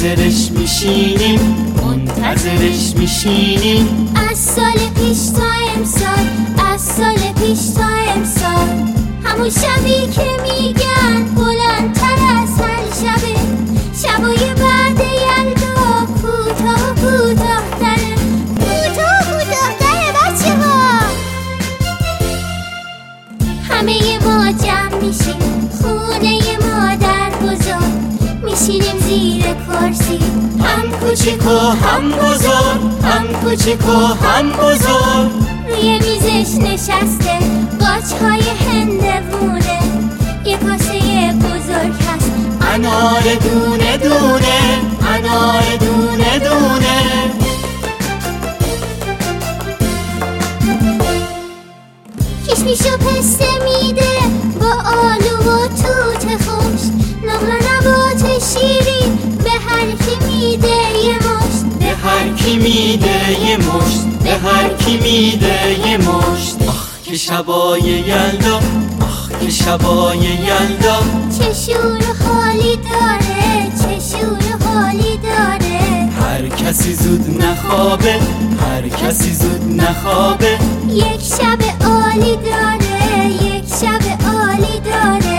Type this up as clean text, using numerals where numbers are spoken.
منتظرش میشینیم از سال پیش تا امسال، از سال پیش تا امسال. همون شبی که میگن بلندتر از هر شبه، شبای بعد یلدا کوتاه کوتاه تره، کوتاه کوتاه تره بچه ها. همه ما جمع میشیم خونه مادر بزرگ، میشینیم زیر کرسی، هم کوچیک و هم بزرگ، هم کوچیک و هم بزرگ. روی میزش نشسته قاچهای هندوونه، یه کاسه بزرگ هست انار دونه دونه، انار دونه دونه. کشمیش و پسته میده با آلو و توت خوش، نقل نبات شیرین به هر کی میده یه مشت، به هر کی میده یه مشت، به هر کی میده یه مشت. آخ که شبای یلدا، آخ که شبای یلدا. چه شور و حالی داره، چه شور و حالی داره. هر کسی زود نخوابه، هر کسی زود نخوابه. یک شب عالی داره، یک شب عالی داره.